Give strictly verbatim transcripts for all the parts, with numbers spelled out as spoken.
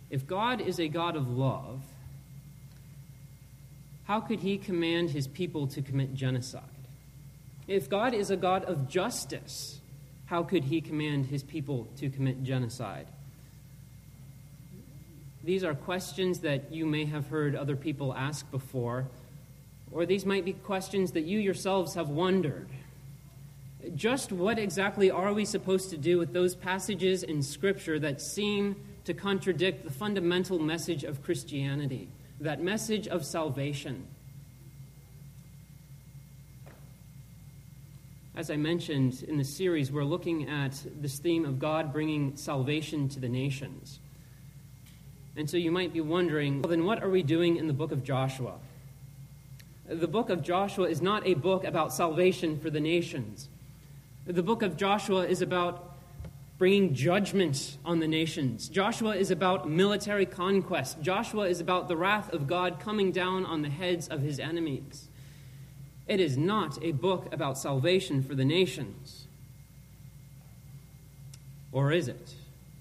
If God is a God of love, how could he command his people to commit genocide? If God is a God of justice, how could he command his people to commit genocide? These are questions that you may have heard other people ask before, or these might be questions that you yourselves have wondered. Just what exactly are we supposed to do with those passages in Scripture that seem to contradict the fundamental message of Christianity, that message of salvation? As I mentioned in the series, we're looking at this theme of God bringing salvation to the nations. And so you might be wondering, well, then what are we doing in the book of Joshua? The book of Joshua is not a book about salvation for the nations. The book of Joshua is about bringing judgment on the nations. Joshua is about military conquest. Joshua is about the wrath of God coming down on the heads of his enemies. It is not a book about salvation for the nations. Or is it?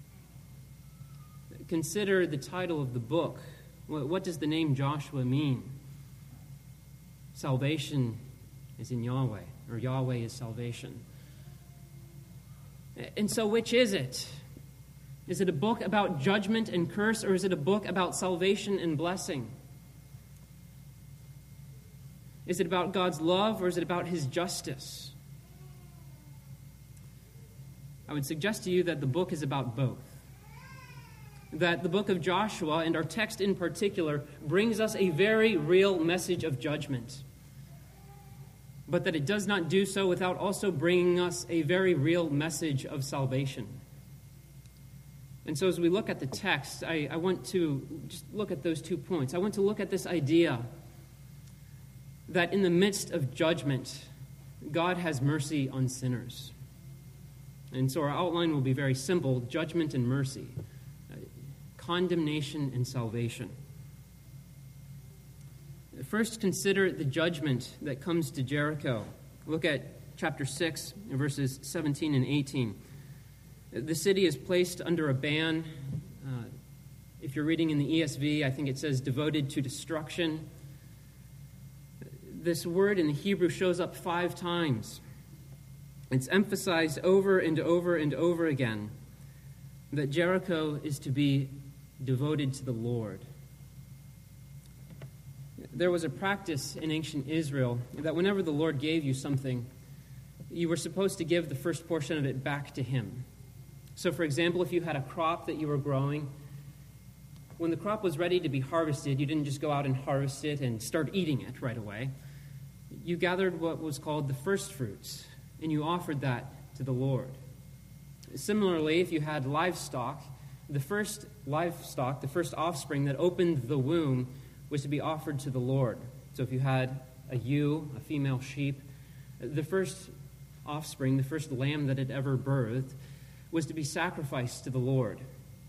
Consider the title of the book. What does the name Joshua mean? Salvation is in Yahweh, or Yahweh is salvation. And so which is it? Is it a book about judgment and curse, or is it a book about salvation and blessing? Is it about God's love, or is it about his justice? I would suggest to you that the book is about both. That the book of Joshua, and our text in particular, brings us a very real message of judgment. But that it does not do so without also bringing us a very real message of salvation. And so as we look at the text, I, I want to just look at those two points. I want to look at this idea that in the midst of judgment, God has mercy on sinners. And so our outline will be very simple: judgment and mercy, condemnation and salvation. First, consider the judgment that comes to Jericho. Look at chapter six, verses seventeen and eighteen. The city is placed under a ban. Uh, if you're reading in the E S V, I think it says devoted to destruction. This word in the Hebrew shows up five times. It's emphasized over and over and over again that Jericho is to be devoted to the Lord. There was a practice in ancient Israel that whenever the Lord gave you something, you were supposed to give the first portion of it back to him. So, for example, if you had a crop that you were growing, when the crop was ready to be harvested, you didn't just go out and harvest it and start eating it right away. You gathered what was called the first fruits, and you offered that to the Lord. Similarly, if you had livestock, the first livestock, the first offspring that opened the womb, was to be offered to the Lord. So if you had a ewe, a female sheep, the first offspring, the first lamb that had ever birthed, was to be sacrificed to the Lord.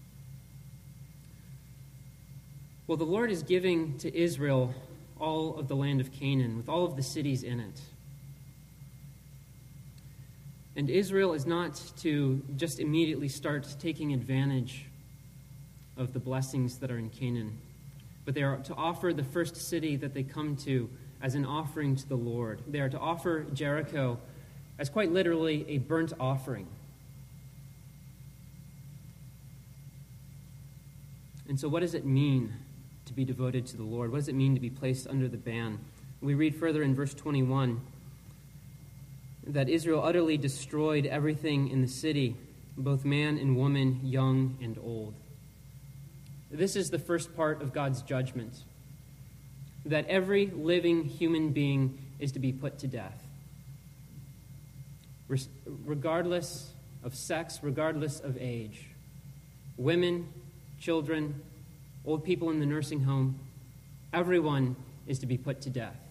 Well, the Lord is giving to Israel all of the land of Canaan, with all of the cities in it. And Israel is not to just immediately start taking advantage of the blessings that are in Canaan, but they are to offer the first city that they come to as an offering to the Lord. They are to offer Jericho as quite literally a burnt offering. And so what does it mean to be devoted to the Lord? What does it mean to be placed under the ban? We read further in verse twenty-one that Israel utterly destroyed everything in the city, both man and woman, young and old. This is the first part of God's judgment, that every living human being is to be put to death, regardless of sex, regardless of age. Women, children, old people in the nursing home, everyone is to be put to death.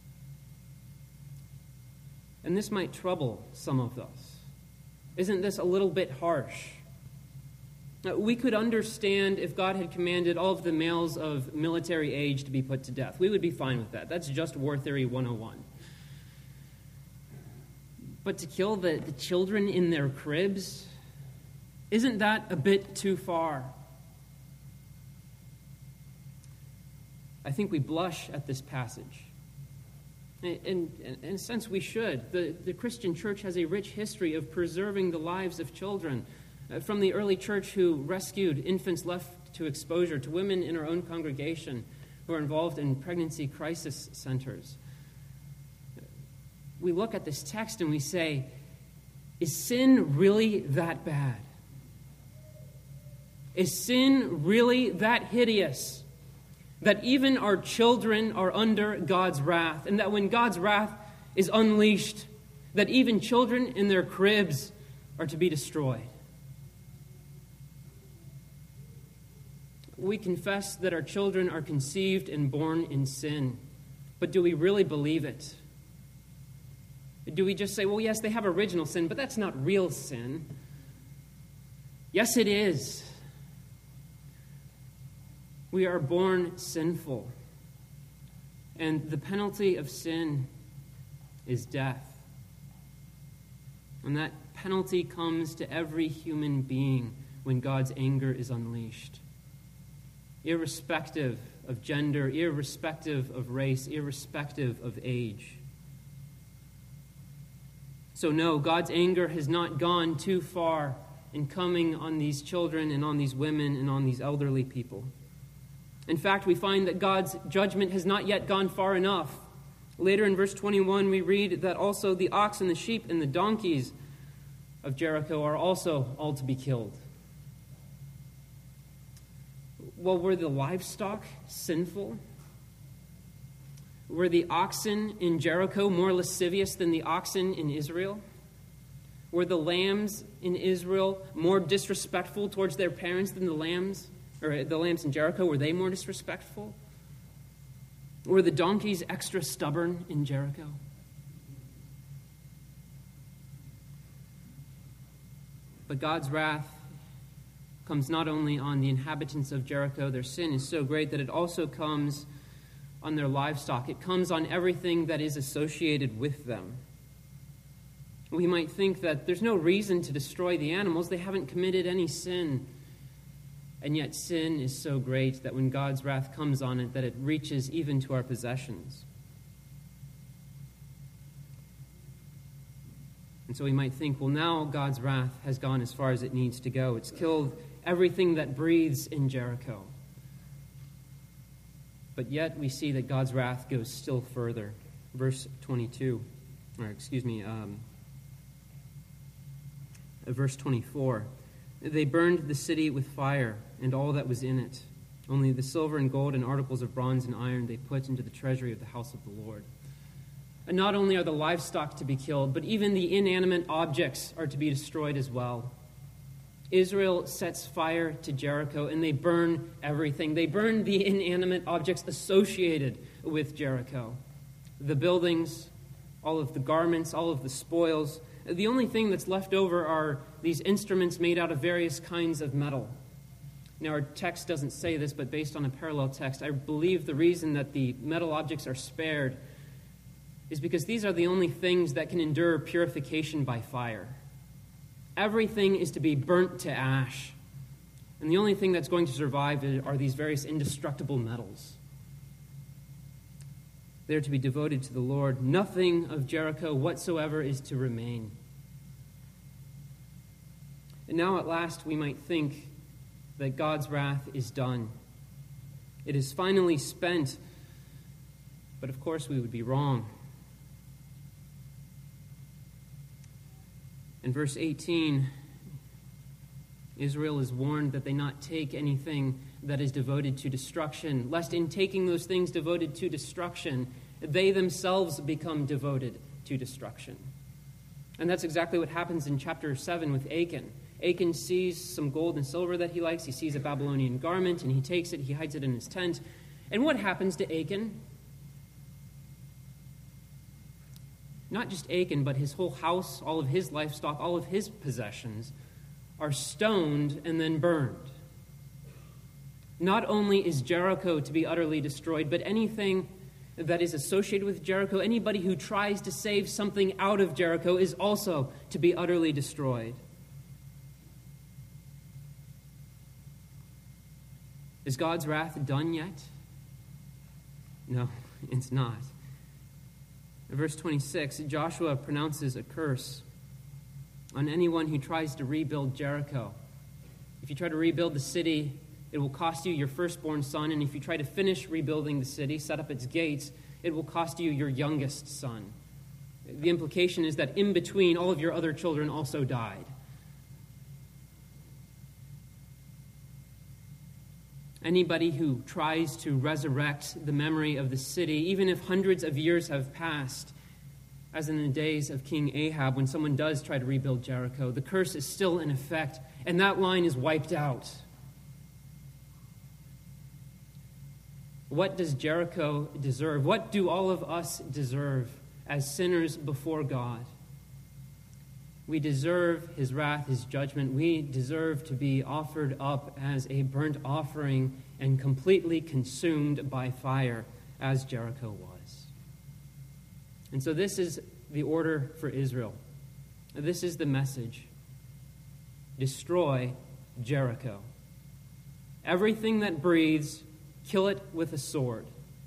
And this might trouble some of us. Isn't this a little bit harsh? Now, we could understand if God had commanded all of the males of military age to be put to death. We would be fine with that. That's just War Theory one oh one. But to kill the, the children in their cribs, isn't that a bit too far? I think we blush at this passage. In, in, in a sense, we should. The, the Christian church has a rich history of preserving the lives of children. Uh, from the early church who rescued infants left to exposure, to women in our own congregation who are involved in pregnancy crisis centers. We look at this text and we say, is sin really that bad? Is sin really that hideous? That even our children are under God's wrath, and that when God's wrath is unleashed, that even children in their cribs are to be destroyed. We confess that our children are conceived and born in sin, but do we really believe it? Do we just say, well, yes, they have original sin, but that's not real sin? Yes, it is. We are born sinful, and the penalty of sin is death. And that penalty comes to every human being when God's anger is unleashed. Irrespective of gender, irrespective of race, irrespective of age. So no, God's anger has not gone too far in coming on these children and on these women and on these elderly people. In fact, we find that God's judgment has not yet gone far enough. Later in verse twenty-one, we read that also the ox and the sheep and the donkeys of Jericho are also all to be killed. Well, were the livestock sinful? Were the oxen in Jericho more lascivious than the oxen in Israel? Were the lambs in Israel more disrespectful towards their parents than the lambs? Or the lambs in Jericho, were they more disrespectful? Were the donkeys extra stubborn in Jericho? But God's wrath comes not only on the inhabitants of Jericho, their sin is so great that it also comes on their livestock. It comes on everything that is associated with them. We might think that there's no reason to destroy the animals. They haven't committed any sin. And yet sin is so great that when God's wrath comes on it, that it reaches even to our possessions. And so we might think, well, now God's wrath has gone as far as it needs to go. It's killed everything that breathes in Jericho. But yet we see that God's wrath goes still further. Verse twenty-two, or excuse me, um, verse twenty-four. They burned the city with fire and all that was in it. Only the silver and gold and articles of bronze and iron they put into the treasury of the house of the Lord. And not only are the livestock to be killed, but even the inanimate objects are to be destroyed as well. Israel sets fire to Jericho and they burn everything. They burn the inanimate objects associated with Jericho. The buildings, all of the garments, all of the spoils. The only thing that's left over are these instruments made out of various kinds of metal. Now, our text doesn't say this, but based on a parallel text, I believe the reason that the metal objects are spared is because these are the only things that can endure purification by fire. Everything is to be burnt to ash. And the only thing that's going to survive are these various indestructible metals. They're to be devoted to the Lord. Nothing of Jericho whatsoever is to remain. And now at last we might think that God's wrath is done. It is finally spent. But of course we would be wrong. In verse eighteen, Israel is warned that they not take anything that is devoted to destruction, lest in taking those things devoted to destruction, they themselves become devoted to destruction. And that's exactly what happens in chapter seven with Achan. Achan sees some gold and silver that he likes. He sees a Babylonian garment, and he takes it, he hides it in his tent. And what happens to Achan? Not just Achan, but his whole house, all of his livestock, all of his possessions are stoned and then burned. Not only is Jericho to be utterly destroyed, but anything that is associated with Jericho, anybody who tries to save something out of Jericho is also to be utterly destroyed. Is God's wrath done yet? No, it's not. In verse twenty-six, Joshua pronounces a curse on anyone who tries to rebuild Jericho. If you try to rebuild the city, it will cost you your firstborn son, and if you try to finish rebuilding the city, set up its gates, it will cost you your youngest son. The implication is that in between, all of your other children also died. Anybody who tries to resurrect the memory of the city, even if hundreds of years have passed, as in the days of King Ahab, when someone does try to rebuild Jericho, the curse is still in effect, and that line is wiped out. What does Jericho deserve? What do all of us deserve as sinners before God? We deserve his wrath, his judgment. We deserve to be offered up as a burnt offering and completely consumed by fire, as Jericho was. And so this is the order for Israel. This is the message. Destroy Jericho. Everything that breathes, kill it with a sword.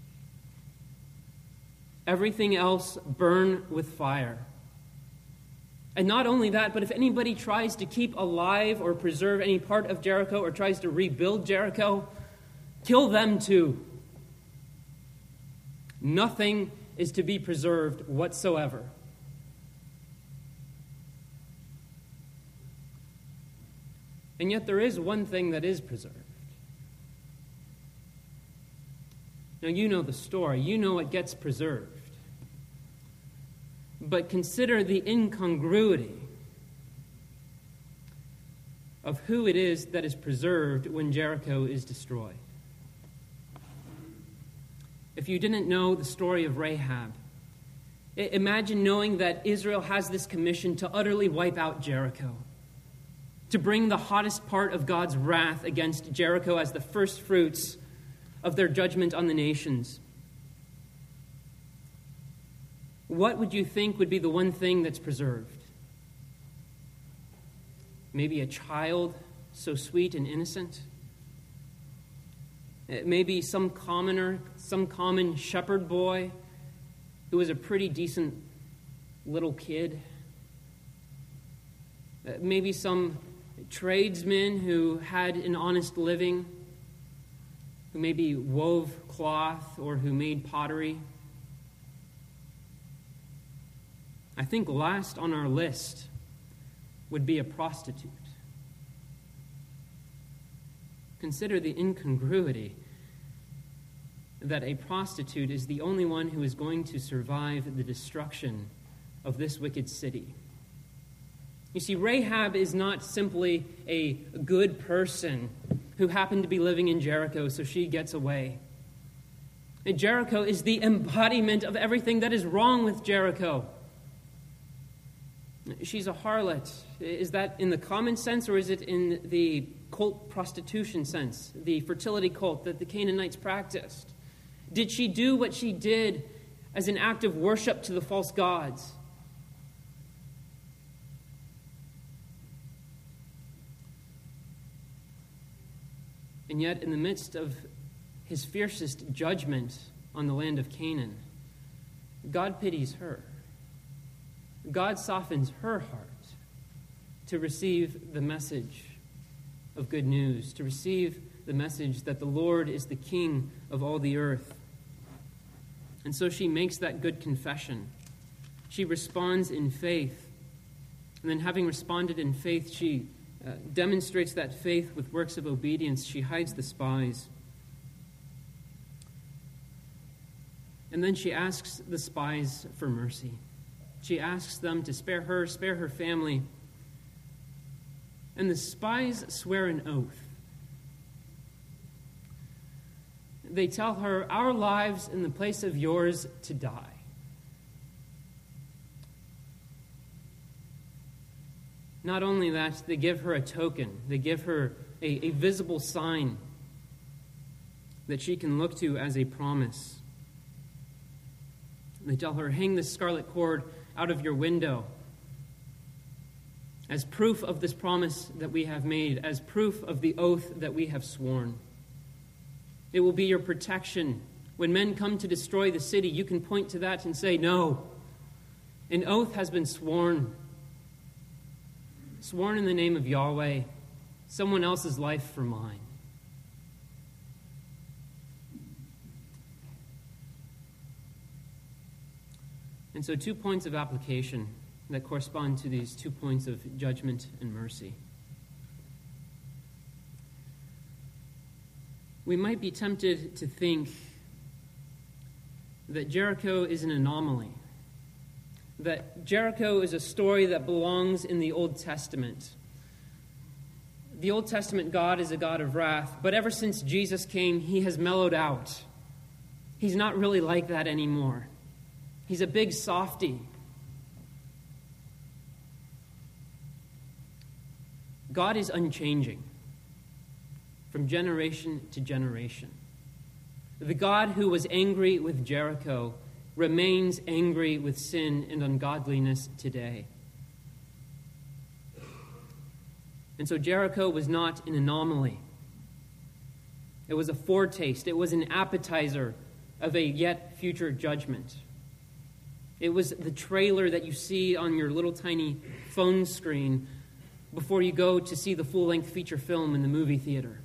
Everything else, burn with fire. And not only that, but if anybody tries to keep alive or preserve any part of Jericho or tries to rebuild Jericho, kill them too. Nothing is to be preserved whatsoever. And yet there is one thing that is preserved. Now, you know the story. You know what gets preserved. But consider the incongruity of who it is that is preserved when Jericho is destroyed. If you didn't know the story of Rahab, imagine knowing that Israel has this commission to utterly wipe out Jericho, to bring the hottest part of God's wrath against Jericho as the first fruits of their judgment on the nations. What would you think would be the one thing that's preserved? Maybe a child so sweet and innocent? Maybe some commoner, some common shepherd boy who was a pretty decent little kid? Maybe some tradesman who had an honest living, who maybe wove cloth or who made pottery? I think last on our list would be a prostitute. Consider the incongruity that a prostitute is the only one who is going to survive the destruction of this wicked city. You see, Rahab is not simply a good person who happened to be living in Jericho, so she gets away. And Jericho is the embodiment of everything that is wrong with Jericho. She's a harlot. Is that in the common sense, or is it in the cult prostitution sense, the fertility cult that the Canaanites practiced? Did she do what she did as an act of worship to the false gods? And yet, in the midst of his fiercest judgment on the land of Canaan, God pities her. God softens her heart to receive the message of good news, to receive the message that the Lord is the King of all the earth. And so she makes that good confession. She responds in faith. And then, having responded in faith, she uh, demonstrates that faith with works of obedience. She hides the spies. And then she asks the spies for mercy. She asks them to spare her, spare her family. And the spies swear an oath. They tell her, "Our lives in the place of yours to die." Not only that, they give her a token. They give her a, a visible sign that she can look to as a promise. They tell her, "Hang this scarlet cord out of your window as proof of this promise that we have made, as proof of the oath that we have sworn. It will be your protection When men come to destroy the city, you can point to that and say, no, an oath has been sworn. Sworn in the name of Yahweh, someone else's life for mine. And so two points of application that correspond to these two points of judgment and mercy. We might be tempted to think that Jericho is an anomaly, that Jericho is a story that belongs in the Old Testament. The Old Testament God is a God of wrath, but ever since Jesus came, he has mellowed out. He's not really like that anymore. He's a big softy. God is unchanging from generation to generation. The God who was angry with Jericho remains angry with sin and ungodliness today. And so Jericho was not an anomaly. It was a foretaste. It was an appetizer of a yet future judgment. It was the trailer that you see on your little tiny phone screen before you go to see the full-length feature film in the movie theater.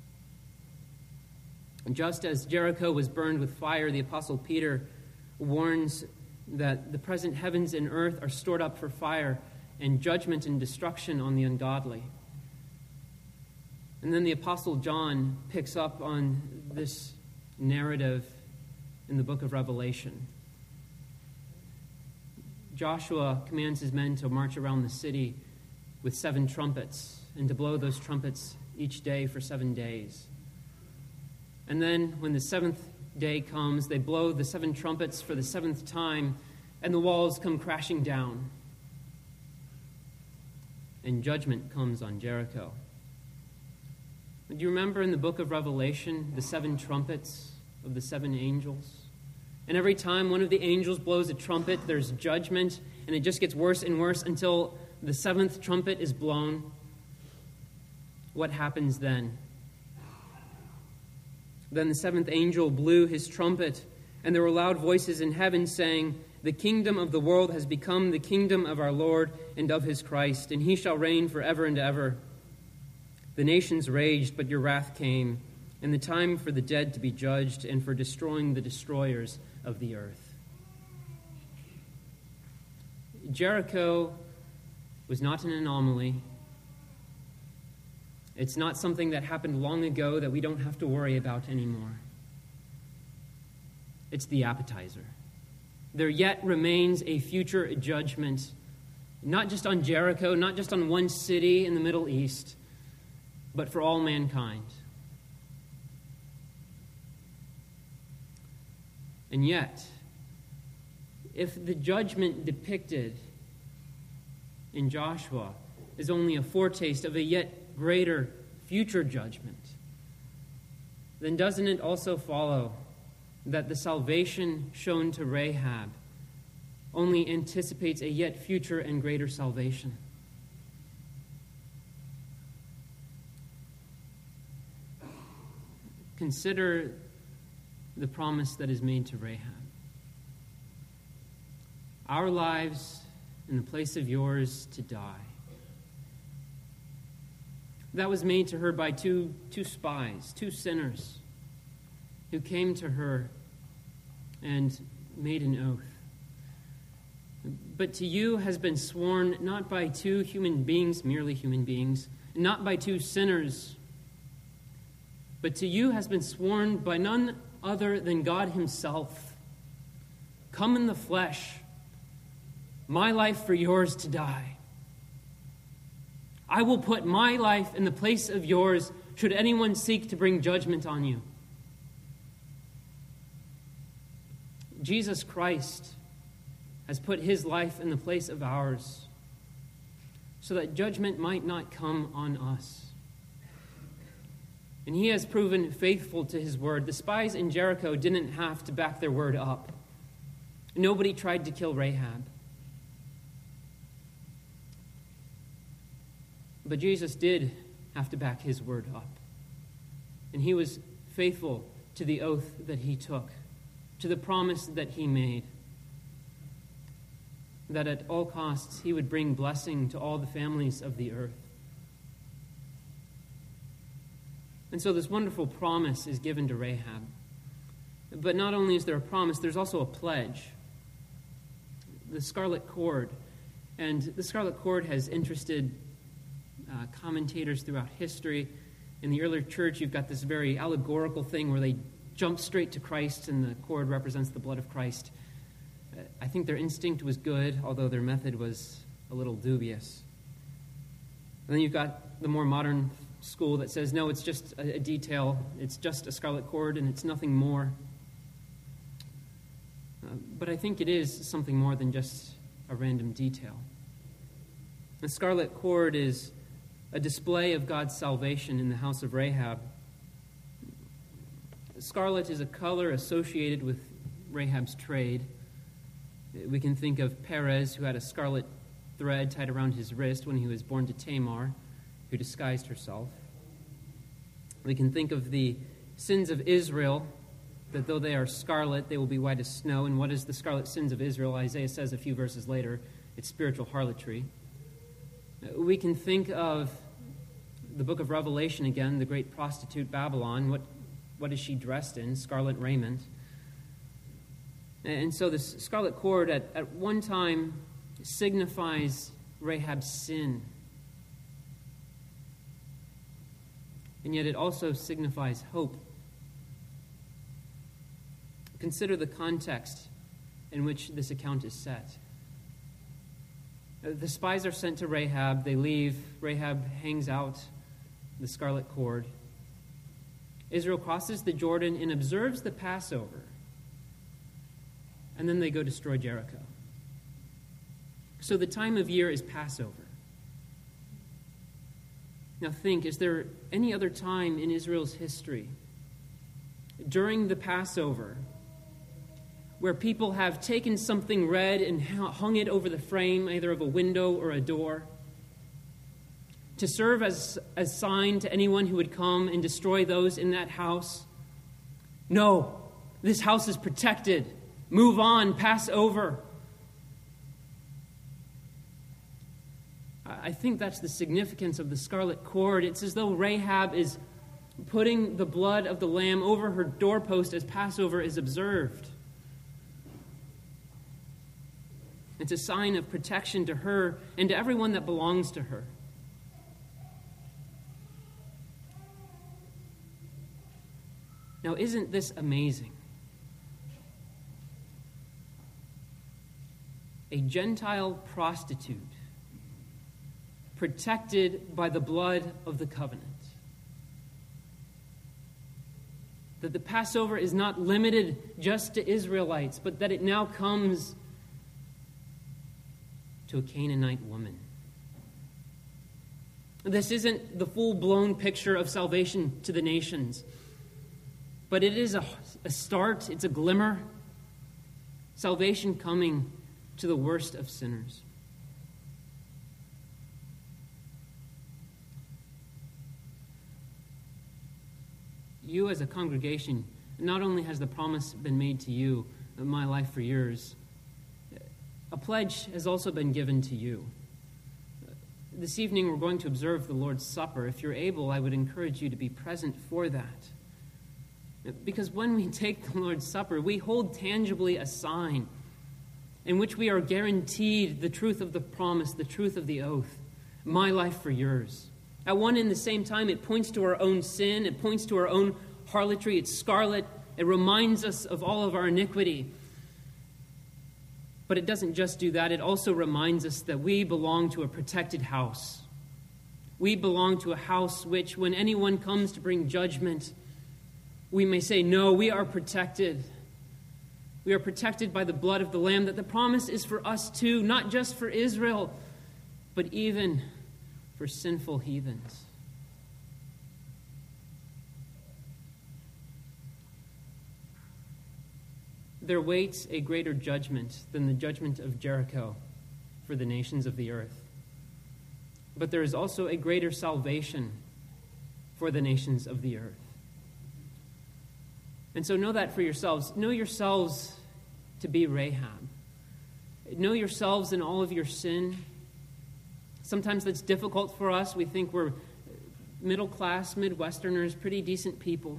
And just as Jericho was burned with fire, the Apostle Peter warns that the present heavens and earth are stored up for fire and judgment and destruction on the ungodly. And then the Apostle John picks up on this narrative in the book of Revelation. Joshua commands his men to march around the city with seven trumpets and to blow those trumpets each day for seven days. And then when the seventh day comes, they blow the seven trumpets for the seventh time, and the walls come crashing down. And judgment comes on Jericho. Do you remember in the book of Revelation the seven trumpets of the seven angels? And every time one of the angels blows a trumpet, there's judgment, and it just gets worse and worse until the seventh trumpet is blown. What happens then? Then the seventh angel blew his trumpet, and there were loud voices in heaven saying, "The kingdom of the world has become the kingdom of our Lord and of his Christ, and he shall reign forever and ever." The nations raged, but your wrath came, and the time for the dead to be judged, and for destroying the destroyers of the earth. Jericho was not an anomaly. It's not something that happened long ago that we don't have to worry about anymore. It's the appetizer. There yet remains a future judgment, not just on Jericho, not just on one city in the Middle East, but for all mankind. And yet, if the judgment depicted in Joshua is only a foretaste of a yet greater future judgment, then doesn't it also follow that the salvation shown to Rahab only anticipates a yet future and greater salvation? Consider the promise that is made to Rahab. Our lives in the place of yours to die. That was made to her by two, two spies, two sinners, who came to her and made an oath. But to you has been sworn not by two human beings, merely human beings, not by two sinners, but to you has been sworn by none other than God himself. Come in the flesh, my life for yours to die. I will put my life in the place of yours should anyone seek to bring judgment on you. Jesus Christ has put his life in the place of ours so that judgment might not come on us. And he has proven faithful to his word. The spies in Jericho didn't have to back their word up. Nobody tried to kill Rahab. But Jesus did have to back his word up. And he was faithful to the oath that he took. to the promise that he made, that at all costs he would bring blessing to all the families of the earth. And so this wonderful promise is given to Rahab. But not only is there a promise, there's also a pledge. The scarlet cord. And the scarlet cord has interested uh, commentators throughout history. In the earlier church, you've got this very allegorical thing where they jump straight to Christ and the cord represents the blood of Christ. Uh, I think their instinct was good, although their method was a little dubious. And then you've got the more modern school that says, no, it's just a, a detail. It's just a scarlet cord and it's nothing more. Uh, but I think it is something more than just a random detail. The scarlet cord is a display of God's salvation in the house of Rahab. Scarlet is a color associated with Rahab's trade. We can think of Perez, who had a scarlet thread tied around his wrist when he was born to Tamar, who disguised herself. We can think of the sins of Israel, that though they are scarlet, they will be white as snow. And what is the scarlet sins of Israel? Isaiah says a few verses later, it's spiritual harlotry. We can think of the book of Revelation again, the great prostitute Babylon. What, what is she dressed in? Scarlet raiment. And so this scarlet cord at, at one time signifies Rahab's sin. And yet it also signifies hope. Consider the context in which this account is set. The spies are sent to Rahab. They leave. Rahab hangs out the scarlet cord. Israel crosses the Jordan and observes the Passover. And then they go destroy Jericho. So the time of year is Passover. Now think, is there any other time in Israel's history during the Passover where people have taken something red and hung it over the frame, either of a window or a door, to serve as a sign to anyone who would come and destroy those in that house? No, this house is protected. Move on, pass over. I think that's the significance of the scarlet cord. It's as though Rahab is putting the blood of the lamb over her doorpost as Passover is observed. It's a sign of protection to her and to everyone that belongs to her. Now, isn't this amazing? A Gentile prostitute protected by the blood of the covenant. That the Passover is not limited just to Israelites, but that it now comes to a Canaanite woman. This isn't the full-blown picture of salvation to the nations, but it is a, a start, it's a glimmer. Salvation coming to the worst of sinners. You as a congregation, not only has the promise been made to you, my life for yours, a pledge has also been given to you. This evening we're going to observe the Lord's Supper. If you're able, I would encourage you to be present for that. Because when we take the Lord's Supper, we hold tangibly a sign in which we are guaranteed the truth of the promise, the truth of the oath, my life for yours. At one and the same time, it points to our own sin, it points to our own harlotry, it's scarlet, it reminds us of all of our iniquity. But it doesn't just do that, it also reminds us that we belong to a protected house. We belong to a house which, when anyone comes to bring judgment, we may say, no, we are protected. We are protected by the blood of the Lamb, that the promise is for us too, not just for Israel, but even for sinful heathens. There waits a greater judgment than the judgment of Jericho for the nations of the earth. But there is also a greater salvation for the nations of the earth. And so know that for yourselves. Know yourselves to be Rahab. Know yourselves in all of your sin. Sometimes that's difficult for us. We think we're middle-class, Midwesterners, pretty decent people.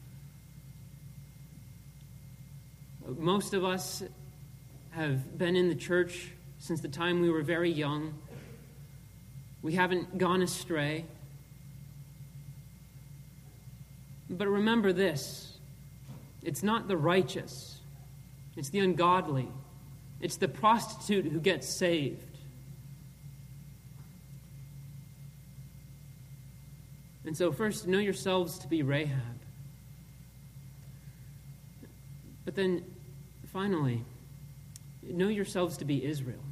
Most of us have been in the church since the time we were very young. We haven't gone astray. But remember this, it's not the righteous, it's the ungodly, it's the prostitute who gets saved. And so first, know yourselves to be Rahab. But then, finally, know yourselves to be Israel.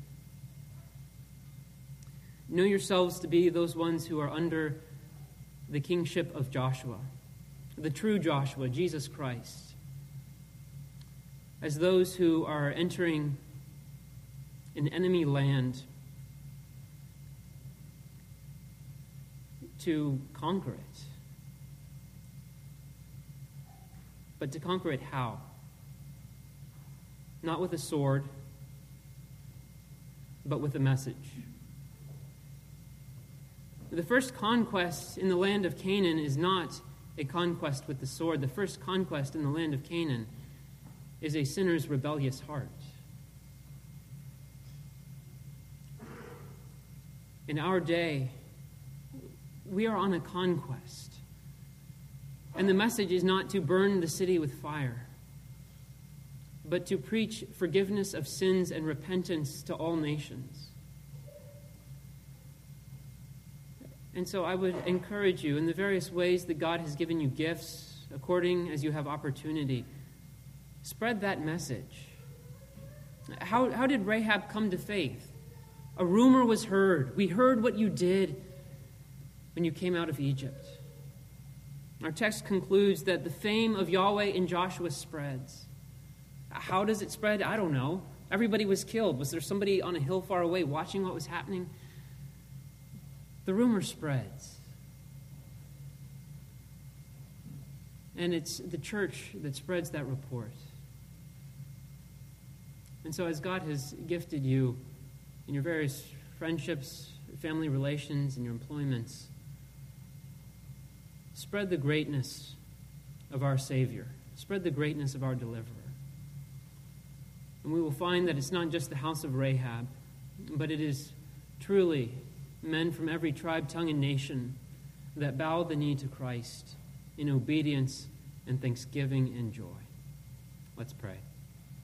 Know yourselves to be those ones who are under the kingship of Joshua, the true Joshua, Jesus Christ, as those who are entering an enemy land to conquer it. But to conquer it how? Not with a sword, but with a message. The first conquest in the land of Canaan is not a conquest with the sword. The first conquest in the land of Canaan is a sinner's rebellious heart. In our day, we are on a conquest. And the message is not to burn the city with fire, but to preach forgiveness of sins and repentance to all nations. And so I would encourage you in the various ways that God has given you gifts, according as you have opportunity, spread that message. How, how did Rahab come to faith? A rumor was heard. We heard what you did when you came out of Egypt. Our text concludes that the fame of Yahweh in Joshua spreads. How does it spread? I don't know. Everybody was killed. Was there somebody on a hill far away watching what was happening? The rumor spreads. And it's the church that spreads that report. And so as God has gifted you in your various friendships, family relations, and your employments, spread the greatness of our Savior. Spread the greatness of our deliverer. And we will find that it's not just the house of Rahab, but it is truly men from every tribe, tongue, and nation that bow the knee to Christ in obedience and thanksgiving and joy. Let's pray.